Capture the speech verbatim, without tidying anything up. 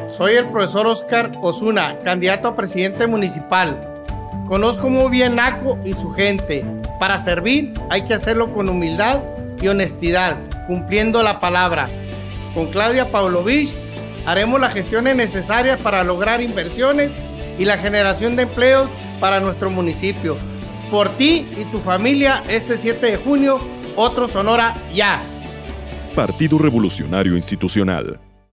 Soy el profesor Oscar Osuna, candidato a presidente municipal. Conozco muy bien Naco y su gente. Para servir hay que hacerlo con humildad y honestidad, cumpliendo la palabra. Con Claudia Pavlovich haremos las gestiones necesarias para lograr inversiones y la generación de empleos para nuestro municipio. Por ti y tu familia, este siete de junio, otro Sonora ya. Partido Revolucionario Institucional.